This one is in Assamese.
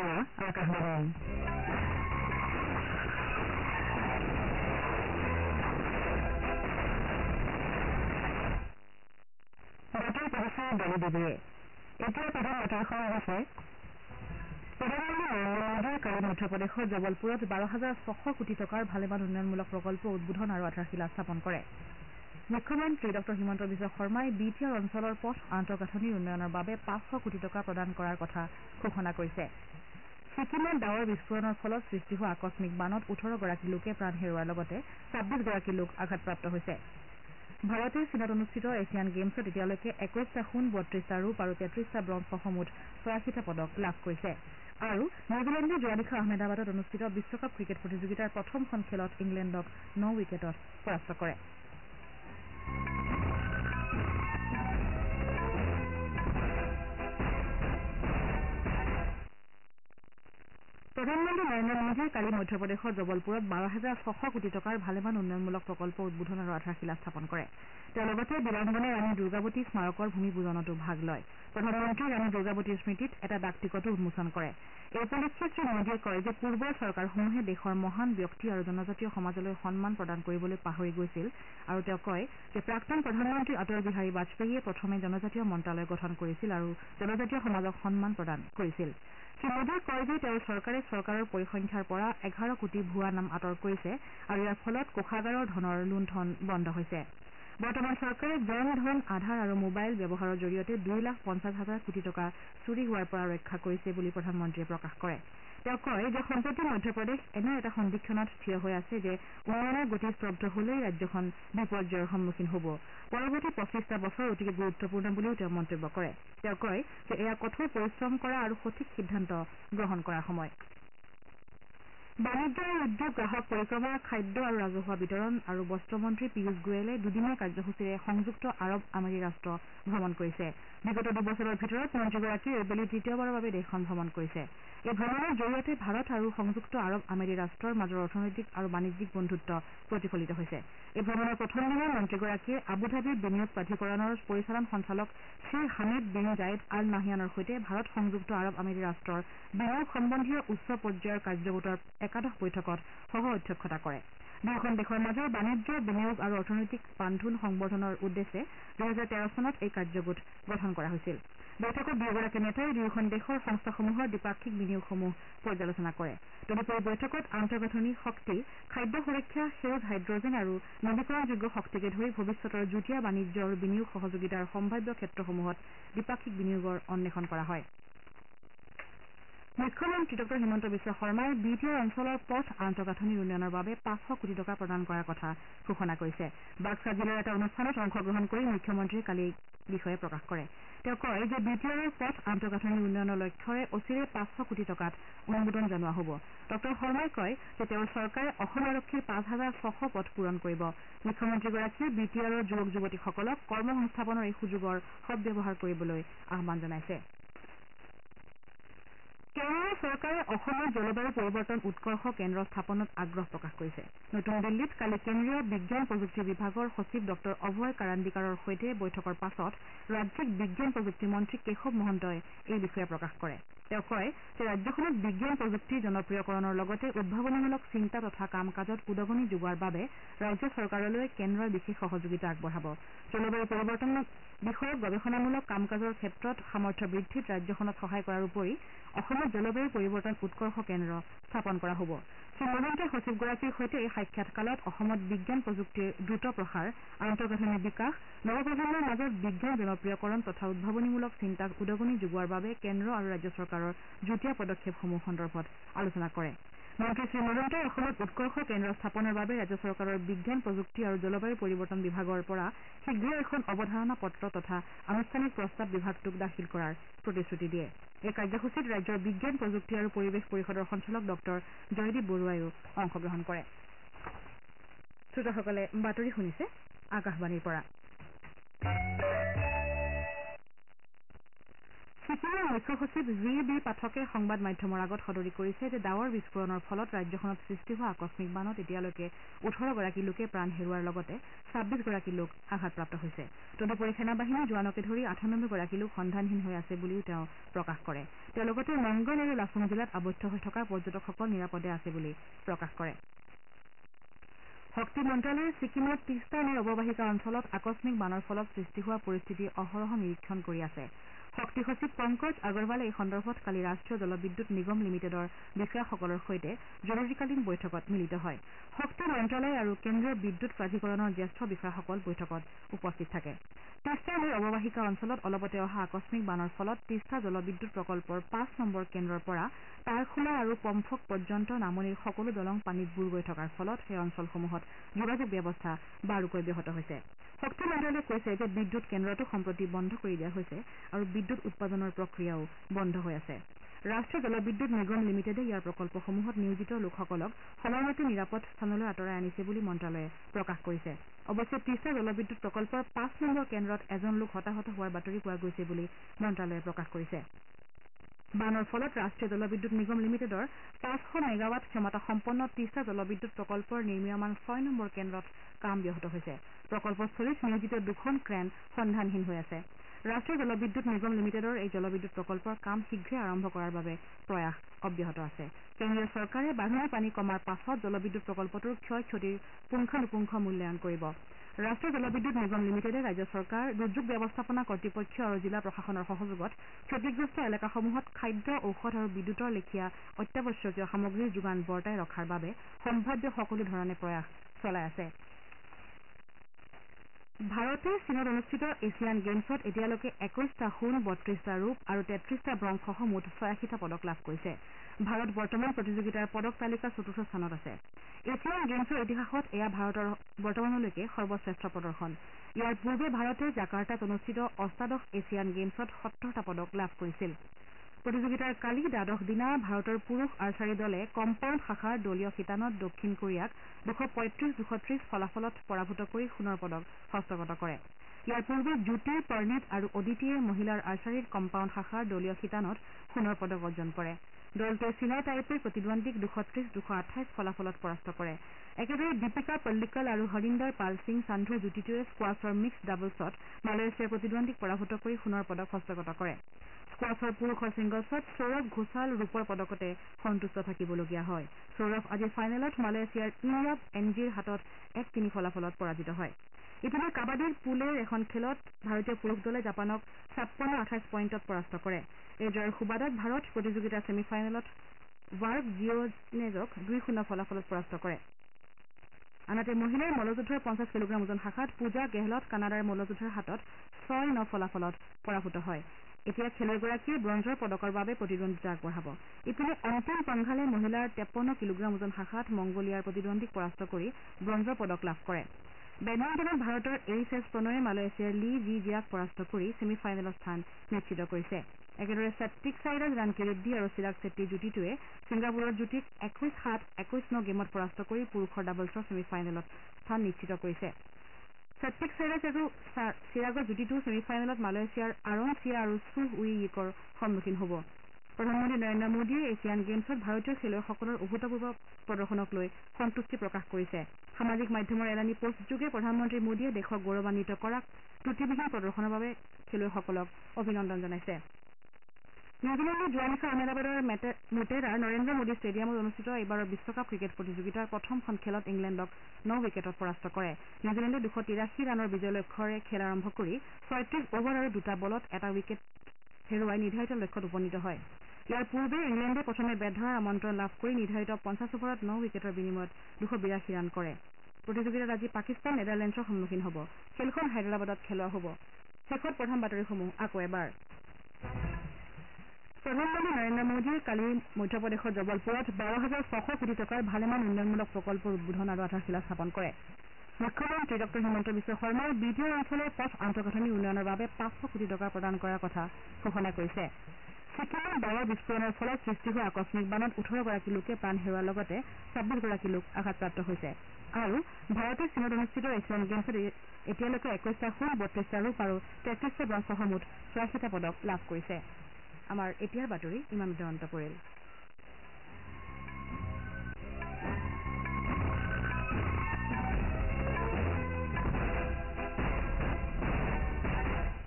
আকাশবাণী বতৰ পৰিচয় দলি দিদিয়ে এতিয়া প্ৰধান বতৰখন হৈছে প্ৰধানমন্ত্ৰী নৰেন্দ্ৰ মোদীয়ে কালি মধ্যপ্ৰদেশৰ জবলপুৰত 12,600 কোটি টকাৰ ভালেমান উন্নয়নমূলক প্ৰকল্প উদ্বোধন আৰু আধাৰশিলা স্থাপন কৰে। মুখ্যমন্ত্ৰী ড হিমন্ত বিশ্ব শৰ্মাই BTR অঞ্চলৰ পথ আন্তঃগাঁথনিৰ উন্নয়নৰ বাবে 500 কোটি টকা প্ৰদান কৰাৰ কথা ঘোষণা কৰিছে। ছিকিমত ডাৱৰ বিস্ফোৰণৰ ফলত সৃষ্টি হোৱা আকস্মিক বানত 18 গৰাকী লোকে প্ৰাণ হেৰুওৱাৰ লগতে 26 গৰাকী লোক আঘাতপ্ৰাপ্ত হৈছে। ভাৰতে চীনত অনুষ্ঠিত এছিয়ান গেমছত এতিয়ালৈকে 21টা সোণ 32টা ৰূপ আৰু 33টা ব্ৰঞ্জসহ মুঠ 84টা পদক লাভ কৰিছে। আৰু নিউজিলেণ্ডে যোৱা নিশা আহমেদাবাদত অনুষ্ঠিত বিশ্বকাপ ক্ৰিকেট প্ৰতিযোগিতাৰ প্ৰথমখন খেলত ইংলেণ্ডক 9 উইকেটত পৰাস্ত কৰে। প্ৰধানমন্ত্ৰী নৰেন্দ্ৰ মোদীয়ে কালি মধ্যপ্ৰদেশৰ জবলপুৰত 12,600 কোটি টকাৰ ভালেমান উন্নয়নমূলক প্ৰকল্প উদ্বোধন আৰু আধাৰশিলা স্থাপন কৰে। তেওঁ লগতে বীৰাংগনা ৰাণী দুৰ্গাৱতী স্মাৰকৰ ভূমি পূজনতো ভাগ লয়। প্ৰধানমন্ত্ৰীয়ে ৰাণী দুৰ্গাৱতীৰ স্মৃতিত এটা ডাক টিকটো উন্মোচন কৰে। এই উপলক্ষে শ্ৰীমোদীয়ে কয় যে পূৰ্বৰ চৰকাৰসমূহে দেশৰ মহান ব্যক্তি আৰু জনজাতীয় সমাজলৈ সন্মান প্ৰদান কৰিবলৈ পাহৰি গৈছিল আৰু তেওঁ কয় যে প্ৰাক্তন প্ৰধানমন্ত্ৰী অটল বিহাৰী বাজপেয়ীয়ে প্ৰথমে জনজাতীয় মন্ত্ৰালয় গঠন কৰিছিল আৰু জনজাতীয় সমাজক সন্মান প্ৰদান কৰিছিল। শ্ৰীমোদীয়ে কয় যে তেওঁৰ চৰকাৰে চৰকাৰৰ পৰিসংখ্যাৰ পৰা 11 কোটি ভুৱা নাম আঁতৰ কৰিছে আৰু ইয়াৰ ফলত কোষাগাৰৰ ধনৰ লুণ্ঠন বন্ধ হৈছে। বৰ্তমান চৰকাৰে জন ধন আধাৰ আৰু মোবাইল ব্যৱহাৰৰ জৰিয়তে 2,50,000 কোটি টকা চুৰি হোৱাৰ পৰা ৰক্ষা কৰিছে বুলি প্ৰধানমন্ত্ৰীয়ে প্ৰকাশ কৰে। তেওঁ কয় যে সম্প্ৰতি মধ্যপ্ৰদেশ এনে এটা সন্দিক্ষণত থিয় হৈ আছে যে উন্নয়নৰ গতি স্তব্ধ হলেই ৰাজ্যখন বিপৰ্যয়ৰ সন্মুখীন হ'ব। পৰৱৰ্তী 25টা বছৰ অতিকে গুৰুত্বপূৰ্ণ বুলিও তেওঁ মন্তব্য কৰে। তেওঁ কয় যে এয়া কঠোৰ পৰিশ্ৰম কৰা আৰু সঠিক সিদ্ধান্ত গ্ৰহণ কৰাৰ সময়। বাণিজ্য আৰু উদ্যোগ গ্ৰাহক পৰিক্ৰমা খাদ্য আৰু ৰাজহুৱা বিতৰণ আৰু বস্ত্ৰমন্ত্ৰী পীয়ুষ গোৱেলে দুদিনীয়া কাৰ্যসূচীৰে সংযুক্ত আৰৱ আমেৰি ৰাষ্ট্ৰ ভ্ৰমণ কৰিছে। বিগত দুবছৰৰ ভিতৰত মন্ত্ৰীগৰাকীয়ে এইবেলি তৃতীয়বাৰৰ বাবে দেশখন ভ্ৰমণ কৰিছে। এই ভ্ৰমণৰ জৰিয়তে ভাৰত আৰু সংযুক্ত আৰৱ আমেৰি ৰাষ্ট্ৰৰ মাজৰ অৰ্থনৈতিক আৰু বাণিজ্যিক বন্ধুত্ব প্ৰতিফলিত হৈছে। এই ভ্ৰমণৰ প্ৰথম দিনা মন্ত্ৰীগৰাকীয়ে আবুধাবিৰ বিনিয়োগ প্ৰাধিকৰণৰ পৰিচালন সঞ্চালক Sheikh Hamed bin Zayed Al নাহিয়ানৰ সৈতে ভাৰত সংযুক্ত আৰৱ আমেৰি ৰাষ্ট্ৰৰ বিনিয়োগ সম্বন্ধীয় উচ্চ পৰ্যায়ৰ কাৰ্যগোটৰ একাদশ বৈঠকত সহ অধ্যক্ষতা কৰে। দুয়োখন দেশৰ মাজৰ বাণিজ্য বিনিয়োগ আৰু অৰ্থনৈতিক বান্ধোন সংবৰ্ধনৰ উদ্দেশ্যে 2013 চনত এই কাৰ্যগোট গঠন কৰা হৈছিল। বৈঠকত দুয়োগৰাকী নেতাই দুয়োখন দেশৰ সংস্থাসমূহৰ দ্বিপাক্ষিক বিনিয়োগসমূহ পৰ্যালোচনা কৰে। তদুপৰি বৈঠকত আন্তঃগাঁথনি শক্তি খাদ্য সুৰক্ষা সেউজ হাইড্ৰজেন আৰু নৱীকৰণযোগ্য শক্তিকে ধৰি ভৱিষ্যতৰ যুটীয়া বাণিজ্য আৰু বিনিয়োগ সহযোগিতাৰ সম্ভাৱ্য ক্ষেত্ৰসমূহত দ্বিপাক্ষিক বিনিয়োগৰ অন্বেষণ কৰা হয়। মুখ্যমন্ত্ৰী ড হিমন্ত বিশ্ব শৰ্মাই BTR অঞ্চলৰ পথ আন্তঃগাঁথনিৰ উন্নয়নৰ বাবে 500 কোটি টকা প্ৰদান কৰাৰ কথা ঘোষণা কৰিছে। বাক্সা জিলাৰ এটা অনুষ্ঠানত অংশগ্ৰহণ কৰি মুখ্যমন্ত্ৰীয়ে কালি এই বিষয়ে প্ৰকাশ কৰে। তেওঁ কয় যে BTRৰ পথ আন্তঃগাঁথনিৰ উন্নয়নৰ লক্ষ্যৰে অচিৰে 500 কোটি টকাত অনুমোদন জনোৱা হ'ব। ড শৰ্মাই কয় যে তেওঁৰ চৰকাৰে অসম আৰক্ষীৰ 5,600 পদ পূৰণ কৰিব। মুখ্যমন্ত্ৰীগৰাকীয়ে BTRৰ যুৱক যুৱতীসকলক কৰ্ম সংস্থাপনৰ এই সুযোগৰ সদ্ব্যৱহাৰ কৰিবলৈ আহ্বান জনাইছে। কেন্দ্ৰীয় চৰকাৰে অসমত জলবায়ু পৰিৱৰ্তন উৎকৰ্ষ কেন্দ্ৰ স্থাপনত আগ্ৰহ প্ৰকাশ কৰিছে। নতুন দিল্লীত কালি কেন্দ্ৰীয় বিজ্ঞান প্ৰযুক্তি বিভাগৰ সচিব ড অভয় কাৰান্দিকাৰৰ সৈতে বৈঠকৰ পাছত ৰাজ্যিক বিজ্ঞান প্ৰযুক্তি মন্ত্ৰী কেশৱ মহন্তই এই বিষয়ে প্ৰকাশ কৰে। তেওঁ কয় যে ৰাজ্যখনত বিজ্ঞান প্ৰযুক্তিৰ জনপ্ৰিয়কৰণৰ লগতে উদ্ভাৱনীমূলক চিন্তা তথা কাম কাজত উদগনি যোগোৱাৰ বাবে ৰাজ্য চৰকাৰলৈ কেন্দ্ৰই বিশেষ সহযোগিতা আগবঢ়াব। জলবায়ু পৰিৱৰ্তন বিষয়ক গৱেষণামূলক কাম কাজৰ ক্ষেত্ৰত সামৰ্থ্য বৃদ্ধিত ৰাজ্যখনক সহায় কৰাৰ উপৰি অসমত জলবায়ু পৰিৱৰ্তন উৎকৰ্ষ কেন্দ্ৰ স্থাপন কৰা হ'ব। শ্ৰীমহন্তই সচিবগৰাকীৰ সৈতে এই সাক্ষাৎকালত অসমত বিজ্ঞান প্ৰযুক্তিৰ দ্ৰুত প্ৰসাৰ আন্তঃগাঁথনিৰ বিকাশ নৱপ্ৰজন্মৰ মাজত বিজ্ঞান জনপ্ৰিয়কৰণ তথা উদ্ভাৱনীমূলক চিন্তাক উদগনি যোগোৱাৰ বাবে কেন্দ্ৰ আৰু ৰাজ্য চৰকাৰৰ যুটীয়া পদক্ষেপসমূহ সন্দৰ্ভত আলোচনা কৰে। মন্ত্ৰী শ্ৰী মহন্তই অসমত উৎকৰ্ষ কেন্দ্ৰ স্থাপনৰ বাবে ৰাজ্য চৰকাৰৰ বিজ্ঞান প্ৰযুক্তি আৰু জলবায়ু পৰিৱৰ্তন বিভাগৰ পৰা শীঘ্ৰেই এখন অৱধাৰণা পত্ৰ তথা আনুষ্ঠানিক প্ৰস্তাৱ বিভাগটোক দাখিল কৰাৰ প্ৰতিশ্ৰুতি দিয়ে। এই কাৰ্যসূচীত ৰাজ্যৰ বিজ্ঞান প্ৰযুক্তি আৰু পৰিৱেশ পৰিষদৰ সঞ্চালক ড জয়দীপ বৰুৱাইও অংশগ্ৰহণ কৰে। শ্ৰোতাসকলে বাতৰি শুনিছে আকাশবাণীৰ পৰা। ছিকিমৰ মুখ্য সচিব জি.বি. পাঠকে সংবাদ মাধ্যমৰ আগত সদৰি কৰিছে যে ডাৱৰ বিস্ফোৰণৰ ফলত ৰাজ্যখনত সৃষ্টি হোৱা আকস্মিক বানত এতিয়ালৈকে 18গৰাকী লোকে প্ৰাণ হেৰুওৱাৰ লগতে 26গৰাকী লোক আঘাতপ্ৰাপ্ত হৈছে। তদুপৰি সেনাবাহিনীৰ জোৱানকে ধৰি 98গৰাকী লোক সন্ধানহীন হৈ আছে বুলিও তেওঁ প্ৰকাশ কৰে। তেওঁ লগতে মংগল আৰু লাচুং জিলাত আবদ্ধ হৈ থকা পৰ্যটকসকল নিৰাপদে আছে বুলি প্ৰকাশ কৰে। শক্তি মন্ত্ৰালয়ে ছিকিমৰ তিষ্টা নৈৰ অৱবাহিকা অঞ্চলত আকস্মিক বানৰ ফলত সৃষ্টি হোৱা পৰিস্থিতি অহৰহ নিৰীক্ষণ কৰি আছে। শক্তি সচিব পংকজ আগৰৱালে এই সন্দৰ্ভত কালি ৰাষ্ট্ৰীয় জলবিদ্যুৎ নিগম লিমিটেডৰ বিষয়াসকলৰ সৈতে জৰুৰীকালীন বৈঠকত মিলিত হয়। শক্তি মন্ত্ৰালয় আৰু কেন্দ্ৰীয় বিদ্যুৎ প্ৰাধিকৰণৰ জ্যেষ্ঠ বিষয়াসকল বৈঠকত উপস্থিত থাকে। তিষ্টা নৈৰ অৱবাহিকা অঞ্চলত অলপতে অহা আকস্মিক বানৰ ফলত তিষ্টা জলবিদ্যুৎ প্ৰকল্পৰ 5 নম্বৰ কেন্দ্ৰৰ পৰা তাৰখোলা আৰু পম্ফক পৰ্যন্ত নামনিৰ সকলো দলং পানীত বুৰ গৈ থকাৰ ফলত সেই অঞ্চলসমূহত যোগাযোগ ব্যৱস্থা বাৰুকৈ ব্যাহত হৈছে। শক্তি মন্ত্ৰালয়ে কৈছে যে বিদ্যুৎ কেন্দ্ৰটো সম্প্ৰতি বন্ধ কৰি দিয়া হৈছে আৰু বিদ্যুৎ উৎপাদনৰ প্ৰক্ৰিয়াও বন্ধ হৈ আছে। ৰাষ্ট্ৰীয় জলবিদ্যুৎ নিগম লিমিটেডে ইয়াৰ প্ৰকল্পসমূহত নিয়োজিত লোকসকলক সময়মতে নিৰাপদ স্থানলৈ আঁতৰাই আনিছে বুলি মন্ত্ৰালয়ে প্ৰকাশ কৰিছে। অৱশ্যে তিষ্টা জলবিদ্যুৎ প্ৰকল্পৰ 5 নম্বৰ কেন্দ্ৰত এজন লোক হতাহত হোৱাৰ বাতৰি পোৱা গৈছে বুলি মন্ত্ৰালয়ে প্ৰকাশ কৰিছে। বানৰ ফলত ৰাষ্ট্ৰীয় জলবিদ্যুৎ নিগম লিমিটেডৰ 500 মেগাৱাট ক্ষমতা সম্পন্ন তিষ্টা জলবিদ্যুৎ প্ৰকল্পৰ নিৰ্মীয়মান 6 নম্বৰ কেন্দ্ৰত কাম ব্যাহত হৈছে। প্ৰকল্পস্থলীত নিয়োজিত 2খন ক্ৰেন সন্ধানহীন হৈ আছে। ৰাষ্ট্ৰীয় জলবিদ্যুৎ নিগম লিমিটেডৰ এই জলবিদ্যুৎ প্ৰকল্পৰ কাম শীঘ্ৰে আৰম্ভ কৰাৰ বাবে প্ৰয়াস অব্যাহত আছে। কেন্দ্ৰীয় চৰকাৰে বাঢ়নী পানী কমাৰ পাছত জলবিদ্যুৎ প্ৰকল্পটোৰ ক্ষয় ক্ষতিৰ পুংখানুপুংখ মূল্যায়ন কৰিব। ৰাষ্ট্ৰীয় জলবিদ্যুৎ নিগম লিমিটেডে ৰাজ্য চৰকাৰ, দুৰ্যোগ ব্যৱস্থাপনা কৰ্তৃপক্ষ আৰু জিলা প্ৰশাসনৰ সহযোগত ক্ষতিগ্ৰস্ত এলেকাসমূহত খাদ্য, ঔষধ আৰু বিদ্যুৎৰ লেখীয়া অত্যাৱশ্যকীয় সামগ্ৰীৰ যোগান বৰ্তাই ৰখাৰ বাবে সম্ভাৱ্য সকলো ধৰণে প্ৰয়াস চলাই আছে। ভাৰতে চীনত অনুষ্ঠিত এছিয়ান গেমছত এতিয়ালৈকে 21টা সোণ, 32টা ৰূপ আৰু 33টা ব্ৰঞ্জসহ মুঠ 86টা পদক লাভ কৰিছে। ভাৰত বৰ্তমান প্ৰতিযোগিতাৰ পদক তালিকাৰ 4ৰ্থ স্থানত আছে। এছিয়ান গেমছৰ ইতিহাসত এয়া ভাৰতৰ বৰ্তমানলৈকে সৰ্বশ্ৰেষ্ঠ প্ৰদৰ্শন। ইয়াৰ পূৰ্বে ভাৰতে জাকাৰ্টাত অনুষ্ঠিত অষ্টাদশ এছিয়ান গেমছত 70টা পদক লাভ কৰিছিল। প্ৰতিযোগিতাৰ কালি দ্বাদশ দিনা ভাৰতৰ পুৰুষ আৰ্চাৰী দলে কম্পাউণ্ড শাখাৰ দলীয় শিতানত দক্ষিণ কোৰিয়াক 235-230 ফলাফলত পৰাভূত কৰি সোণৰ পদক হস্তগত কৰে। ইয়াৰ পূৰ্বে জ্যোতি, পৰ্ণিত আৰু অদিতিয়ে মহিলাৰ আৰ্চাৰীৰ কম্পাউণ্ড শাখাৰ দলীয় শিতানত সোণৰ পদক অৰ্জন কৰে। দলটোৱে চীনৰ টাইপেৰ প্ৰতিদ্বন্দ্বীক 230-228 ফলাফলত পৰাস্ত কৰে। একেদৰে দীপিকা পল্লিকল আৰু হৰিন্দৰ পাল সিং সান্ধুৰ যুটিটোৱে স্কোৱাছৰ মিক্সড ডাবলছত মালয়েছিয়াৰ প্ৰতিদ্বন্দ্বীক পৰাভূত কৰি সোণৰ পদক হস্তগত কৰে। স্কোৱাছৰ পুৰুষৰ ছিংগলছত সৌৰভ ঘোষাল ৰূপৰ পদকতে সন্তুষ্ট থাকিবলগীয়া হয়। সৌৰভ আজিৰ ফাইনেলত মালয়েছিয়াৰ ইমৰাব এনজিৰ হাতত 1-3 ফলাফলত পৰাজিত হয়। ইপিনে কাবাডীৰ পুলেৰ এখন খেলত ভাৰতীয় পুৰুষ দলে জাপানক 56-28 পইণ্টত পৰাস্ত কৰে। এই জয়ৰ সুবাদত ভাৰত প্ৰতিযোগিতাৰ ছেমি ফাইনেলত ৱাৰ্ক জিঅ'নেজক 2-0 ফলাফলত পৰাস্ত কৰে। আনহাতে মহিলাৰ মল্লযুদ্ধৰ 50 কিলোগ্ৰাম ওজন শাখাত পূজা গেহলট কানাডাৰ মল্লযুদ্ধৰ হাতত 6-9 ফলাফলত পৰাভূত হয়। এতিয়া খেলুৱৈগৰাকীয়ে ব্ৰঞ্জৰ পদকৰ বাবে প্ৰতিদ্বন্দ্বিতা আগবঢ়াব। ইপিনে অন্তিম পংঘালে মহিলাৰ 53 কিলোগ্ৰাম ওজন শাখাত মংগোলিয়াৰ প্ৰতিদ্বন্দ্বীক পৰাস্ত কৰি ব্ৰঞ্জৰ পদক লাভ কৰে। বেডমিণ্টনত ভাৰতৰ এইচ.এছ. প্ৰণয়ে মালয়েছিয়াৰ লী জি জিয়াক পৰাস্ত কৰি ছেমি ফাইনেলৰ স্থান নিশ্চিত কৰিছে। একেদৰে সাত্বিক সাইৰাজ, ৰাণকী ৰেড্ডী আৰু চিৰাগ ছেট্টীৰ যুটিটোৱে ছিংগাপুৰৰ যুটিক 21-7, 21-9 গেমত পৰাস্ত কৰি পুৰুষৰ ডাবলছৰ ছেমি ফাইনেলত স্থান নিশ্চিত কৰিছে। সাত্বিক সাইৰাজ আৰু চিৰাগৰ যুটিটো ছেমি ফাইনেলত মালয়েছিয়াৰ আৰন চিয়া আৰু চুহ উই ইকৰ সন্মুখীন হ'ব। প্ৰধানমন্ত্ৰী নৰেন্দ্ৰ মোদীয়ে এছিয়ান গেমছত ভাৰতীয় খেলুৱৈসকলৰ অভূতপূৰ্ব প্ৰদৰ্শনক লৈ সন্তুষ্টি প্ৰকাশ কৰিছে। সামাজিক মাধ্যমৰ এলানি পোষ্টযোগে প্ৰধানমন্ত্ৰী মোদীয়ে দেশক গৌৰৱান্বিত কৰা ত্ৰুটিবিহীন প্ৰদৰ্শনৰ বাবে খেলুৱৈসকলক অভিনন্দন জনাইছে। নিউজিলেণ্ডে যোৱা নিশা আহমেদাবাদৰ মোটেৰাৰ নৰেন্দ্ৰ মোদী ষ্টেডিয়ামত অনুষ্ঠিত এইবাৰৰ বিশ্বকাপ ক্ৰিকেট প্ৰতিযোগিতাৰ প্ৰথমখন খেলত ইংলেণ্ডক 9 উইকেটত পৰাস্ত কৰে। নিউজিলেণ্ডে 283 ৰানৰ বিজয় লক্ষ্যৰে খেল আৰম্ভ কৰি 36 অভাৰ আৰু 2টা বলত 1টা উইকেট হেৰুৱাই নিৰ্ধাৰিত লক্ষ্যত উপনীত হয়। ইয়াৰ পূৰ্বে ইংলেণ্ডে প্ৰথমে বেট ধৰাৰ আমন্ত্ৰণ লাভ কৰি নিৰ্ধাৰিত 50 অভাৰত 9 উইকেটৰ বিনিময়ত 282 ৰান কৰে। প্ৰতিযোগিতাত আজি পাকিস্তান নেডাৰলেণ্ডছৰ সন্মুখীন হ'ব। খেলখন হায়দৰাবাদত খেলোৱা হ'ব। শেষত প্ৰধান বাতৰিসমূহ আকৌ এবাৰ। প্ৰধানমন্ত্ৰী নৰেন্দ্ৰ মোদীয়ে কালি মধ্যপ্ৰদেশৰ জবলপুৰত 12,600 কোটি টকাৰ ভালেমান উন্নয়নমূলক প্ৰকল্পৰ উদ্বোধন আৰু আধাৰশিলা স্থাপন কৰে। মুখ্যমন্ত্ৰী ডঃ হিমন্ত বিশ্ব শৰ্মাই বিডিঅ অঞ্চলৰ পথ আন্তঃগাঁথনি উন্নয়নৰ বাবে 500 কোটি টকা প্ৰদান কৰাৰ কথা ঘোষণা কৰিছে। ছিকিমত ডাৱৰ বিস্ফোৰণৰ ফলত সৃষ্টি হোৱা আকস্মিক বানত 18গৰাকী লোকে প্ৰাণ হেৰুওৱাৰ লগতে 26গৰাকী লোক আঘাতপ্ৰাপ্ত হৈছে। আৰু ভাৰতে চীনত অনুষ্ঠিত এছিয়ান গেমছত এতিয়ালৈকে 21টা সোণ, 32টা ৰূপ আৰু 33টা ব্ৰঞ্জসহ মুঠ 86টা পদক লাভ কৰিছে। আমাৰ এতিয়াৰ বাতৰি ইমানতে অন্ত পৰিল।